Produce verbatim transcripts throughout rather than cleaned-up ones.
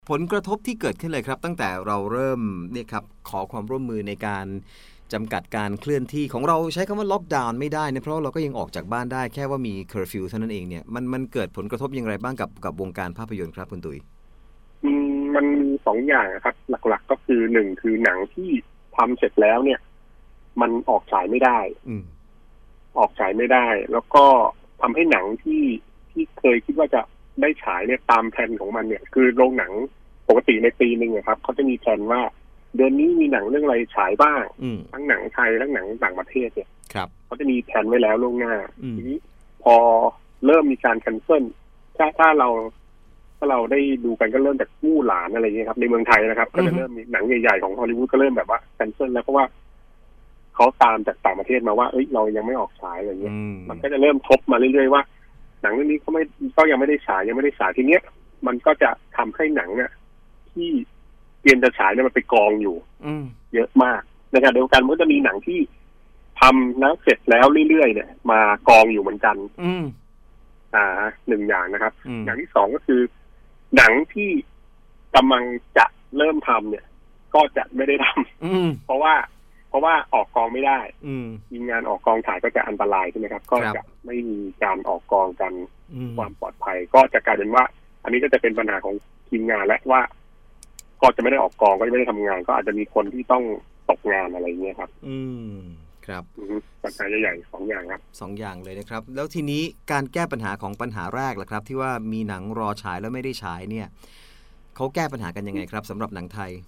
ผลกระทบที่เกิดขึ้นเลยครับตั้งแต่เราเริ่มเนี่ยครับขอความร่วมมือในการจำกัดการเคลื่อนที่ของเราใช้คำว่าล็อกดาวน์ไม่ได้นะเพราะเราก็ยังออกจากบ้านได้แค่ว่ามีเคอร์ฟิวเท่านั้นเองเนี่ยมันมันเกิดผลกระทบอย่างไรบ้างกับกับวงการภาพยนตร์ครับคุณตุ๋ยอืมมันมีสองอย่างครับหลักๆก็คือหนึ่งคือหนังที่ทำเสร็จแล้วเนี่ยมันออกฉายไม่ได้อืมออกฉายไม่ได้แล้วก็ทำให้หนังที่ที่เคยคิดว่าจะได้ฉายเนี่ยตามแผนของมันเนี่ยคือโรงหนังปกติในปีนึงครับเขาจะมีแผนว่าเดือนนี้มีหนังเรื่องอะไรฉายบ้างทั้งหนังไทยทั้งหนังต่างประเทศเนี่ยเขาจะมีแผนไว้แล้วล่วงหน้าทีนี้พอเริ่มมีการแคนเซิลถ้าถ้าเราถ้าเราได้ดูกันก็เริ่มจากมู่หลานอะไรเงี้ยครับในเมืองไทยนะครับก็จะเริ่มมีหนังใหญ่ๆของฮอลลีวูดก็เริ่มแบบว่าแคนเซิลแล้วเพราะว่าเขาตามจากต่างประเทศมาว่าเอ้ยเรายังไม่ออกฉายอะไรเงี้ยมันก็จะเริ่มทบมาเรื่อยๆว่าหนังเรื่องนี้เขาไม่ก็ยังไม่ได้ฉายยังไม่ได้ฉายทีเนี้ยมันก็จะทำให้หนังเนี่ยที่เตรียมจะฉายเนี่ยมันไปกองอยู่เยอะมากในขณะเดียวกันมันก็จะมีหนังที่ทำแล้วเสร็จแล้วเรื่อยๆเนี่ยมากองอยู่เหมือนกันอ่าหนึ่งอย่างนะครับอย่างที่สองก็คือหนังที่กำลังจะเริ่มทำเนี่ยก็จะไม่ได้ทำเพราะว่าเพราะว่าออกกองไม่ได้มีงานออกกองถ่ายก็จะอันตรายใช่ไหมครับก็จะไม่มีการออกกองกันความปลอดภัยก็จะกลายเป็นว่าอันนี้ก็จะเป็นปัญหาของทีมงานและว่าก็จะไม่ได้ออกกองก็จะไม่ได้ทำงานก็อาจจะมีคนที่ต้องตกงานอะไรเงี้ยครับอืมครับปัญหาใหญ่ๆสองอย่างครับสองอย่างเลยนะครับแล้วทีนี้การแก้ปัญหาของปัญหาแรกล่ะครับที่ว่ามีหนังรอฉายแล้วไม่ได้ฉายเนี่ยเขาแก้ปัญหากันยังไงครับสำหรับหนังไทย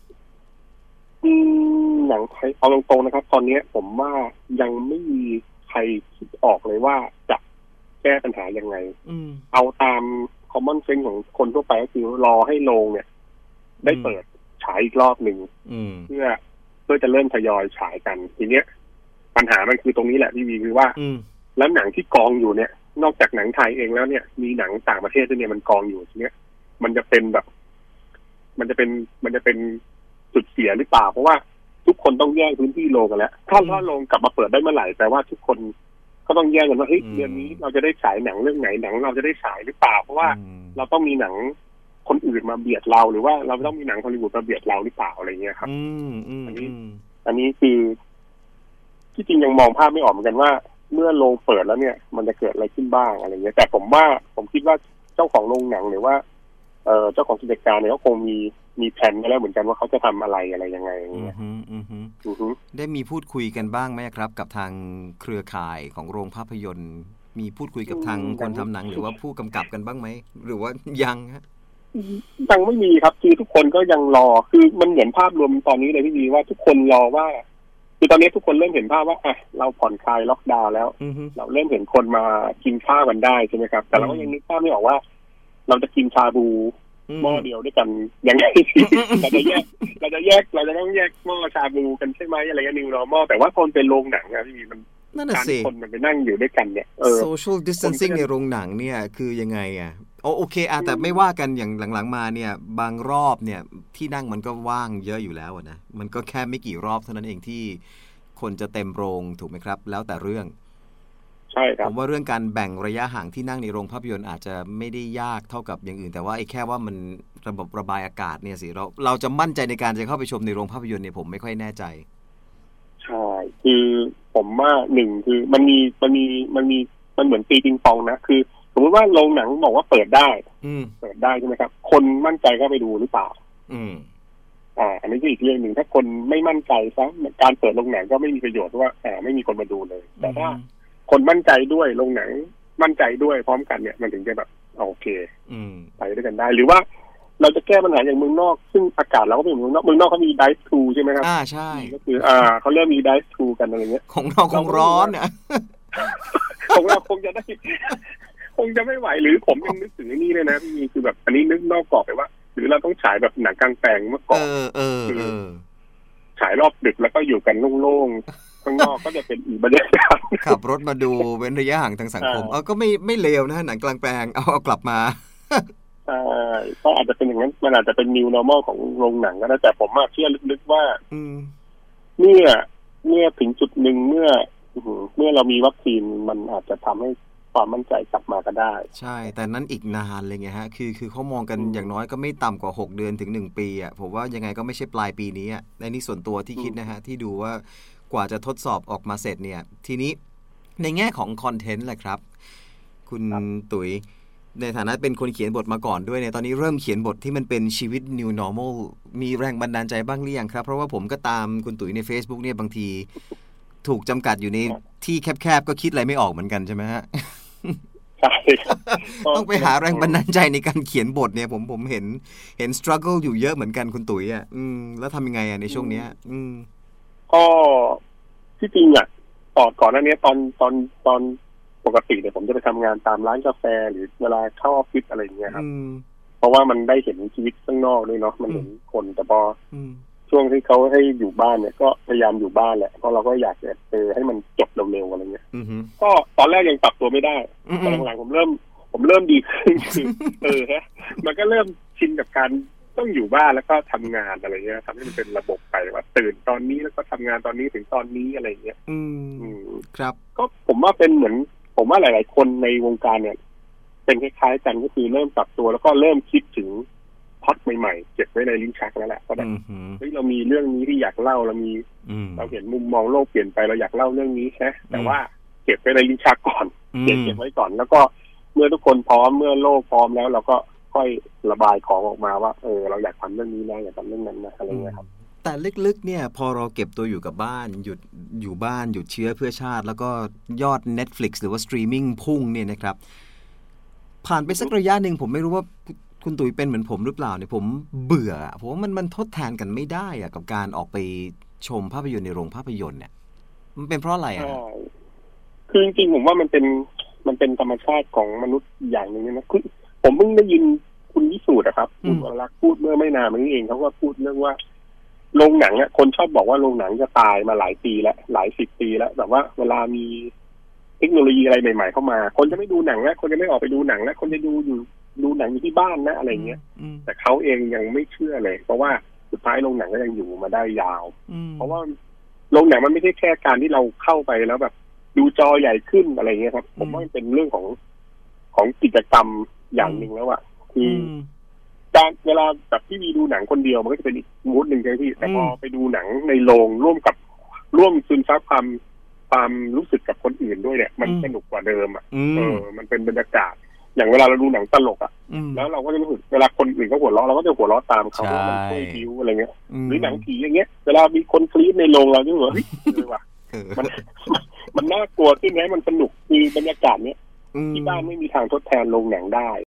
หนังไทยเอาตรงๆนะครับตอนนี้ผมว่ายังไม่มีใครคิดออกเลยว่าจะแก้ปัญหายังไงเอาตาม common sense ของคนทั่วไปก็คือรอให้โรงเนี่ยได้เปิดฉายอีกรอบหนึ่งเพื่อเพื่อจะเริ่มทยอยฉายกันทีเนี้ยปัญหามันคือตรงนี้แหละพี่วีคือว่าแล้วหนังที่กองอยู่เนี่ยนอกจากหนังไทยเองแล้วเนี่ยมีหนังต่างประเทศด้วยเนี่ยมันกองอยู่ทีเนี้ยมันจะเป็นแบบมันจะเป็นมันจะเป็นจุดเสียหรือเปล่าเพราะว่าทุกคนต้องแยกพื้นที่โรงกันแล้วถ้าถ้าโรงกลับมาเปิดได้เมื่อไหร่แต่ว่าทุกคนก็ต้องแยกกันว่าเฮ้ยเดือนนี้เราจะได้ฉายหนังเรื่องไหนหนังเราจะได้ฉายหรือเปล่าเพราะว่าเราต้องมีหนังคนอื่นมาเบียดเราหรือว่าเราต้องมีหนังฮอลลีวูดมาเบียดเราหรือเปล่าอะไรเงี้ยครับอันนี้อันนี้คือที่จริงยังมองภาพไม่ออกเหมือนกันว่าเมื่อโรงเปิดแล้วเนี่ยมันจะเกิดอะไรขึ้นบ้างอะไรเงี้ยแต่ผมว่าผมคิดว่าเจ้าของโรงหนังหรือว่าเอ่อเจ้าของกิจการเนี่ยเขาคงมีมีแผนไว้แล้วเหมือนกันว่าเขาจะทำอะไรอะไรยังไงอย่างเงี้ยได้มีพูดคุยกันบ้างไหมครับกับทางเครือข่ายของโรงภาพยนตร์มีพูดคุยกับทางคนทำหนังหรือว่าผู้กำกับกันบ้างไหมหรือว่ายังฮะยังไม่มีครับคือทุกคนก็ยังรอคือมันเหมือนภาพรวมตอนนี้เลยพี่ดีว่าทุกคนรอว่าคือตอนนี้ทุกคนเริ่มเห็นภาพว่าอ่ะเราผ่อนคลายล็อกดาวน์แล้วเราเริ่มเห็นคนมากินข้าวกันได้ใช่ไหมครับแต่เราก็ยังนึกภาพไม่ออกว่าเราจะกินชาบูหม้อเดียวด้วยกันยังไงเราจะแยกเราจะแยกเราจะต้องแยกหม้อชาบูกันใช่ไหมอะไรเงี้ยนิวนอร์มอลแต่ว่าคนเป็นโรงหนังนะพี่มันการคนมันไปนั่งอยู่ด้วยกันเนี่ย social distancing ในโรงหนังเนี่ยคือยังไงอ่ะโอเคอ่ะแต่ไม่ว่ากันอย่างหลังๆมาเนี่ยบางรอบเนี่ยที่นั่งมันก็ว่างเยอะอยู่แล้วนะมันก็แค่ไม่กี่รอบเท่านั้นเองที่คนจะเต็มโรงถูกไหมครับแล้วแต่เรื่องใช่ครับผมว่าเรื่องการแบ่งระยะห่างที่นั่งในโรงภาพยนตร์อาจจะไม่ได้ยากเท่ากับอย่างอื่นแต่ว่าไอ้แค่ว่ามันระบบระบายอากาศเนี่ยสิเราเราจะมั่นใจในการจะเข้าไปชมในโรงภาพยนตร์เนี่ยผมไม่ค่อยแน่ใจใช่คือผมว่าหนึ่งคือมันมีมันมีมันมีมันเหมือนตีปิงปองนะคือสมมติว่าโรงหนังบอกว่าเปิดได้เปิดได้ใช่ไหมครับคนมั่นใจก็ไปดูหรือเปล่าอืมอ่าอันนี้ก็อีกเรื่องหนึ่งถ้าคนไม่มั่นใจซะการเปิดโรงหนังก็ไม่มีประโยชน์เพราะว่าอ่าไม่มีคนมาดูเลยแต่ถ้าคนมั่นใจด้วยโรงหนังมั่นใจด้วยพร้อมกันเนี่ยมันถึงจะแบบโอเคไปด้วยกันได้หรือว่าเราจะแก้ปัญหาอย่างเมืองนอกซึ่งอากาศเราก็เป็นเมืองนอกเมืองนอกเขามีไดฟ์ทูใช่ไหมครับอ่าใช่ก็คืออ่าเขาเริ่มมีไดฟ์ทูกันอะไรเงี้ยของเราคงร้อนเนี่ยของเราคงจะได้คงจะไม่ไหวหรือผมยังนึกถึงนี่เลยนะพี่คือแบบอันนี้นึกนอกกรอบไปว่าหรือเราต้องฉายแบบหนังกลางแปลงเมื่อก่อนเออเออเออฉายรอบดึกแล้วก็อยู่กันโล่งๆข้างนอกก็จะเป็นอีกบรรยากาศขับรถมาดูเว้นระยะห่างทางสังคมเออก็ไม่ไม่เลวนะหนังกลางแปลงเอาเอากลับมาใช่ก็อาจจะเป็นอย่างนั้นมันอาจจะเป็น new normal ของโรงหนังก็ได้แต่ผมมาเชื่อลึกๆว่าเมื่อเมื่อถึงจุดหนึ่งเมื่อเมื่อเรามีวัคซีนมันอาจจะทำให้ความมั่นใจกลับมาก็ได้ใช่แต่นั้นอีกนานเลยไงฮะคือคือเขามองกันอย่างน้อยก็ไม่ต่ำกว่าหกเดือนถึงหนึ่งปีอ่ะผมว่ายังไงก็ไม่ใช่ปลายปีนี้อ่ะในนี้ส่วนตัวที่คิดนะฮะที่ดูว่ากว่าจะทดสอบออกมาเสร็จเนี่ยทีนี้ในแง่ของคอนเทนต์แหละครับคุณตุ๋ยในฐานะเป็นคนเขียนบทมาก่อนด้วยเนี่ยตอนนี้เริ่มเขียนบทที่มันเป็นชีวิต New Normal มีแรงบันดาลใจบ้างหรือยังครับเพราะว่าผมก็ตามคุณตุ๋ยใน Facebook เนี่ยบางทีถูกจำกัดอยู่ในที่แคบๆก็คิดอะไรไม่ออกเหมือนกันใช่ไหมฮะใช่ต้องไปหาแรงบันดาลใจในการเขียนบทเนี่ยผมผมเห็นเห็น struggle อยู่เยอะเหมือนกันคุณตุ๋ยอ่ะอืมแล้วทำยังไงอ่ะในช่วงเนี้ยอืมก็ที่จริงอ่ะต่อก่อนหน้านี้ตอนตอนตอนปกติเนี่ยผมจะไปทำงานตามร้านกาแฟหรือเวลาเข้าออฟฟิศอะไรอย่างเงี้ยครับเพราะว่ามันได้เห็นชีวิตข้างนอกด้วยเนาะมันเห็นคนแต่พอช่วงที่เขาให้อยู่บ้านเนี่ยก็พยายามอยู่บ้านแหละเพราะเราก็อยากจะเออให้มันจบเร็วๆอะไรเงี้ยก็ตอนแรกยังปรับตัวไม่ได้ตอนหลังๆผมเริ่มผมเริ่มดีขึ้นคือเออฮะมันก็เริ่มชินกับการต้องอยู่บ้านแล้วก็ทำงานอะไรเงี้ยทำให้มันเป็นระบบไปว่าตื่นตอนนี้แล้วก็ทำงานตอนนี้ถึงตอนนี้อะไรเงี้ยอืมครับก็ผมว่าเป็นเหมือนผมว่าหลายๆคนในวงการเนี่ยเป็นคล้ายๆกันก็คือเริ่มปรับตัวแล้วก็เริ่มคิดถึงพล็อตใหม่ๆเก็บไว้ในลิ้นชักแล้วแหละก็แบบเฮ้ยเรามีเรื่องนี้ที่อยากเล่าเรามีเราเห็นมุมมองโลกเปลี่ยนไปเราอยากเล่าเรื่องนี้ใช่แต่ว่าเก็บไว้ในลิ้นชักก่อนเก็บเก็บไว้ก่อนแล้วก็เมื่อทุกคนพร้อมเมื่อโลกพร้อมแล้วเราก็ค่อยระบายของออกมาว่าเออเราอยากทำเรื่องนี้นะอยากทำเรื่องนั้นนะอะไรเงี้ยครับแต่ลึกๆเนี่ยพอเราเก็บตัวอยู่กับบ้านหยุดอยู่บ้านหยุดเชื้อเพื่อชาติแล้วก็ยอด Netflix หรือว่าสตรีมมิ่งพุ่งเนี่ยนะครับผ่านไปสักระยะหนึ่งผมไม่รู้ว่าคุณตุ๋ยเป็นเหมือนผมหรือเปล่าเนี่ยผมเบื่อผมว่ามันมันทดแทนกันไม่ได้อะกับการออกไปชมภาพยนตร์ในโรงภาพยนตร์เนี่ยมันเป็นเพราะอะไรอ่ะคือจริงๆผมว่ามันเป็นมันเป็นธรรมชาติของมนุษย์อย่างนึงนะคือผมเพิ่งได้ยินคุณวิสูตรอะครับคุณวรลักษณ์พูดเมื่อไม่นานมานี้เองเขาก็พูดเรื่องว่าโรงหนังอ่ะคนชอบบอกว่าโรงหนังจะตายมาหลายปีแล้วหลายสิบปีแล้วแบบว่าเวลามีเทคโนโลยีอะไรใหม่ๆเข้ามาคนจะไม่ดูหนังแล้วคนจะไม่ออกไปดูหนังแล้วคนจะดูอยู่ดูหนังอยู่ที่บ้านนะอะไรเงี้ยแต่เขาเองยังไม่เชื่อเลยเพราะว่าสุดท้ายโรงหนังก็ยังอยู่มาได้ยาวเพราะว่าโรงหนังมันไม่ใช่แค่การที่เราเข้าไปแล้วแบบดูจอใหญ่ขึ้นอะไรเงี้ยครับผมว่ามันเป็นเรื่องของของกิจกรรมอย่างหนึ่งแล้วอะคือการเวลาแบบที่มีดูหนังคนเดียวมันก็จะเป็นอีกมูดหนึ่งใช่ไหมพี่แต่พอไปดูหนังในโรงร่วมกับร่วมซึมซับความความรู้สึกกับคนอื่นด้วยเนี่ยมันสนุกกว่าเดิมอ่ะเออมันเป็นบรรยากาศอย่างเวลาเราดูหนังตลกอ่ะแล้วเราก็จะรู้สึกเวลาคนอื่นเขาหัวเราะเราก็จะหัวเราะตามเขาว่ามันช่วยบิ้วอะไรเงี้ยหรือหนังผีอย่างเงี้ยเวลามีคนกรี๊ดในโรงเราจะรู้สึกว่าเฮ้ยเลยว่ะมันมันน่ากลัวขึ้นไหมมันสนุกคือบรรยากาศเนี้ยที่บ้านไม่มีทางทดแทนโรงหนังได้